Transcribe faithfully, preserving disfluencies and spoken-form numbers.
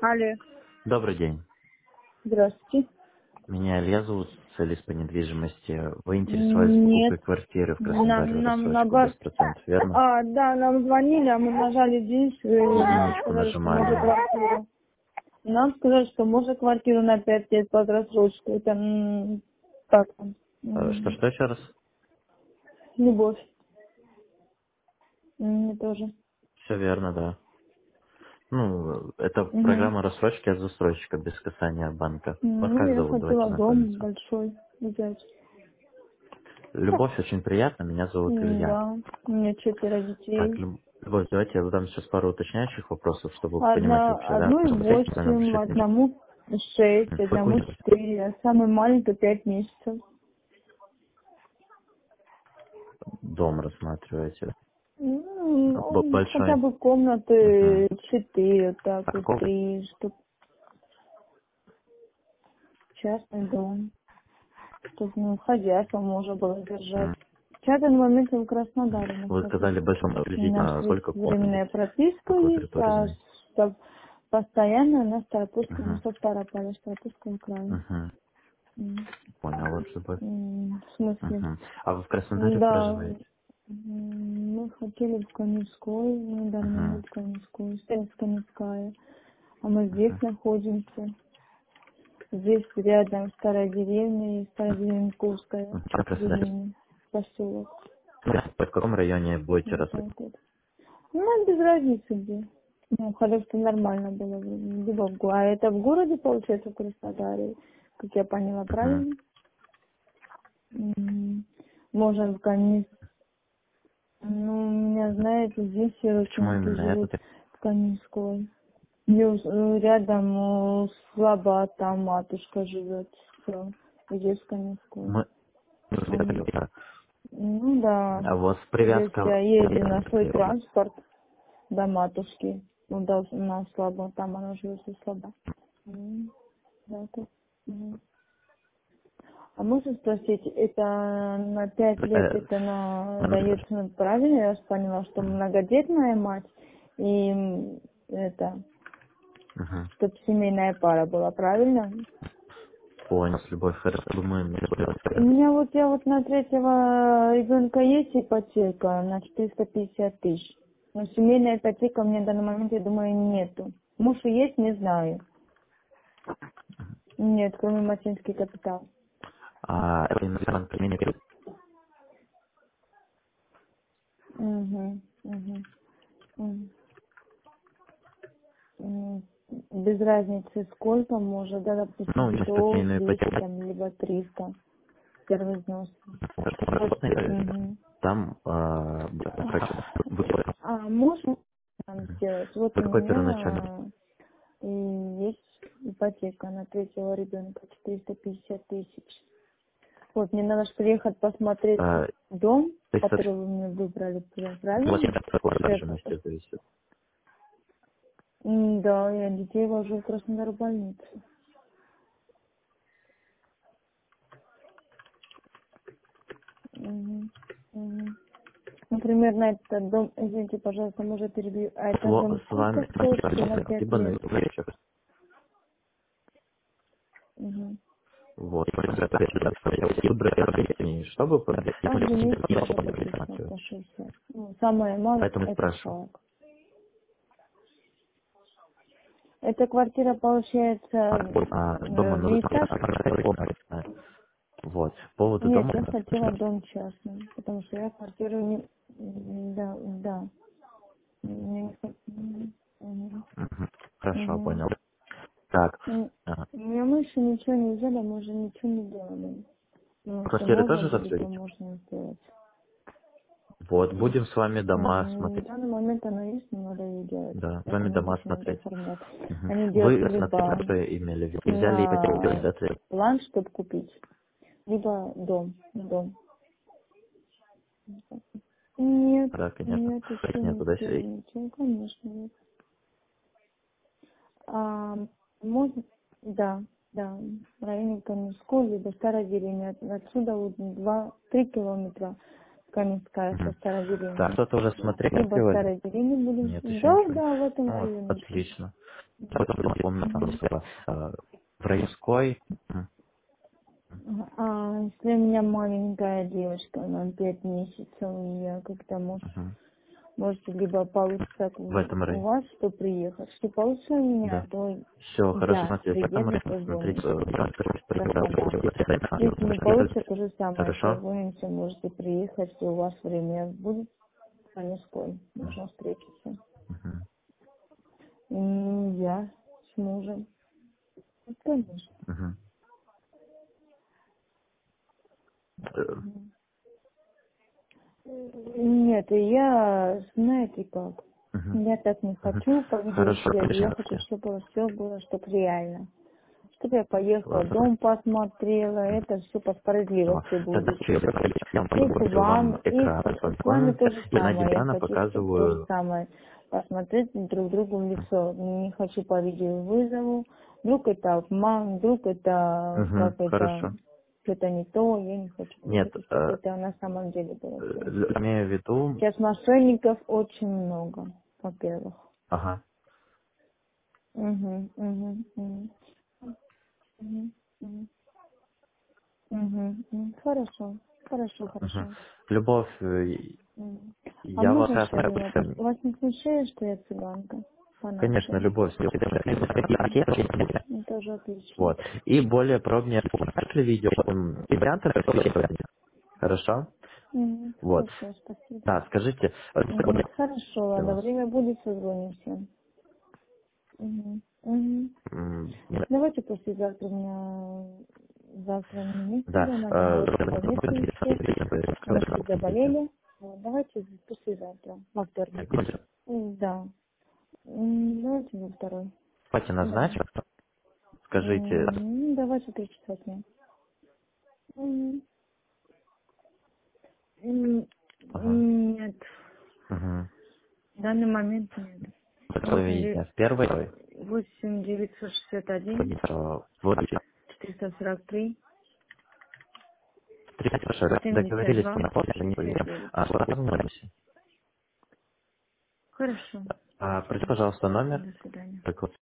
Алло, Добрый день. здравствуйте. Меня Илья зовут, специалист по недвижимости. Вы интересовались Нет, покупкой квартиры в Краснодаре нам, в нам рассрочку наоборот. без процентов, верно? А, да, нам звонили, а мы нажали здесь и Единичку сказали, что нажимали. можно квартиру. Нам сказали, что можно квартиру на пять лет под рассрочку. Это м, как там? Э, М, Что-что еще раз? Любовь. М, Мне тоже. Все верно, да. Ну, это Угу. программа рассрочки от застройщика без касания банка. Вас Ну, как я зовут? Давайте хотела дом знакомиться. большой взять. Любовь, очень приятно. Меня зовут М, Илья. Да, у меня четверо Так, детей. Лю- Любовь, давайте я задам сейчас пару уточняющих вопросов, чтобы понимать Одна, вообще, да, одну и что нам восемь, решить. одному шесть, Какую одному любовь? четыре, а самый маленький пять месяцев. Дом рассматриваете. Ну, Б- ну, хотя Большой. бы Угу. комнаты четыре, так А вот какого? три, чтоб частный дом, чтобы ну, хозяйство можно было держать. Сейчас на данный момент мы в Краснодаре Вы сказали находимся. большом У нас приблизительно, а есть сколько комнат, временная прописка какую есть, территорию а знаете? чтоб постоянно на Старопольском, ну, Угу. со Старополя, Старопольском крае. Угу. М, Понял, вот любовь. м, В смысле? Угу. А вы в Краснодаре Да, проживаете? м, мы хотели в Каменской, на данный Угу. момент Каменской, Станица Каменская, а мы здесь Угу. находимся. Здесь рядом старая деревня и старая деревня Курская, Как Краснодаре? деревня, поселок. Ну, в каком районе будете Вот работать? так вот. Ну, нам без разницы где. Ну, хотя что нормально было бы. Либо в го- А это в городе, получается, в Краснодаре, как я поняла, Угу. правильно? М, Можно в Каменской. Ну, у меня, знаете, здесь все Почему родственники именно живут этот? в Каменской. Плюс э, рядом э, слабо там матушка живет. Все, здесь в Каменской. Мы... М, Ну да, А у вас здесь привязка... я езжу на свой транспорт до матушки. Ну, да, на слабо, там она живет и слабо. М, Да, так. Мгм. А можно спросить, это на пять лет Э, это на, дается, ну, правильно я вас поняла, что многодетная мать и м, это, Угу. чтобы семейная пара была, правильно? Понял, с любовь, хорошо. Думаю, мне У меня вот, я вот на третьего ребенка есть ипотека на четыреста пятьдесят тысяч. Но семейная ипотека у меня в данный момент, я думаю, нету. Муж и есть, не знаю. Нет, кроме материнский капитал. А это иностранный камень. Угу, угу, угу. Без разницы сколько может, да, Ну, допустим, есть сто, семейную двести, ипотеку. там, либо триста первый взнос. Угу. Там а, будет оплачено. Вы А можно там сделать? Вот вы у какой первоначальный? меня и есть ипотека на третьего ребенка четыреста пятьдесят тысяч. Вот, мне надо ж приехать посмотреть А, дом, то есть, который вы мне выбрали, пра- вот правильно? это от Что я- недвижимости зависит. М, Да, я детей вожу в Краснодар в больницу. Мгм, мгм. Например, на этот дом, извините, пожалуйста, может перебью, а этот С, дом с сколько вами стоит всего на пять либо на лет? вечер. Мгм. Вот. Выбрать, чтобы Каждый месяц надо по пятьдесят, рассматривать. по шестьдесят. Ну, самое малое Поэтому и это спрашиваю. сорок. Эта квартира получается А, а, дома э, нужно виэтаж? смотреть. Вот. По поводу Нет, дома. я хотела дом частный, потому что я квартиру не... м, Да, да. Мне не хот- Мгм, мгм, Мгм. Хорошо, мгм. понял. Так. М, а, У меня мы еще ничего не взяли, мы уже ничего не делали. Ну, если Квартиры можно тоже будет, то засветите? можно сделать. Вот, будем с вами дома М, В смотреть. данный момент она есть, но надо ее делать. Да, с вами Поэтому дома документы смотреть. оформлять. Мгм. Они делают Вы смотрите, либо что имели в виду? Взяли ипотеку, на да, цель? план, чтобы купить, либо дом, дом. Нет, Да, конечно. нет, еще Их не нету, да, успели сей? ничего, конечно, нет. А, можно, да, да, в районе Каменской, либо Старой деревни. От- Отсюда вот два, три километра Каменская со Мгм. Старой Так, деревни. что-то уже смотрели, Либо в рассматривали? Старой деревне Нет, будем. еще Да, ничего. да, в этом Ну, вот, районе еще. отлично. Потом помню, там, Мгм. было, э, в Райской. М, А если у меня маленькая девочка, она пять месяцев, и я когда может, мгм. может либо получится В у этом у районе. вас, что приехать. Что получится у меня, Да. то Все, хорошо, я смотрите, в этом приеду, районе, смотрите, созвонимся. Краснодар. Если не э, получится, то же самое, хорошо. созвонимся, можете приехать, если у вас время будет, по Низкой, можно встретиться. Мгм. И я с мужем. Ну, конечно. Мгм. Э, Нет, я, знаете как, мгм. я так не Мгм. хочу по Хорошо, видеосвязи, я хочу, отлично. чтобы все было, чтобы реально. Чтобы я поехала, Ладно. дом посмотрела, это все по Всё. справедливости Тогда будет. что, я я вам И с посмотрю вам, вам и экран, с, с вами то познакомимся. же И на самое. Я дивана хочу, чтобы то же показываю. самое посмотреть друг другу в лицо. Не хочу по видеовызову. Вдруг это обман, вдруг это Угу, как это хорошо. что-то не то. Я не хочу. Я Нет, хочу, э, чтобы это на самом деле было э, все. имею в виду. Сейчас мошенников очень много, во-первых. Ага. Угу, угу, угу, угу, угу, угу. Хорошо, хорошо, Угу. хорошо. Любовь, э, Мгм. А я вас можно еще один вопрос? знаю. Вас не смущает, что я цыганка по Конечно, нации? любовь. Ну, тоже отлично. Вот. И более подробнее после видео м, и варианты. Хорошо? Мгм. Вот. Хорошо, спасибо. Да, скажите, э, Мгм. Хорошо, для ладно, вас. время будет, созвонимся. Мгм. Мгм. М, Давайте послезавтра, у меня завтра не вместе Да. дома, на э, работе ответственности. Мужики заболели. Вот, давайте послезавтра, во вторник. М, Да. М, Давайте во второй. Давайте Да. назначим. Скажите. М, Давайте три часа дня. М, м, Ага. Нет, Угу. в данный момент нет. Восемь де- Половине в первый, второй, восемь девятьсот шестьдесят один второй, вот. четыреста сорок три Три, хорошо, да, семьдесят договорились, два не шестьдесят девять. А, познакомимся. Хорошо. А, пройди, Хорошо. пожалуйста, номер. До свидания. Так вот.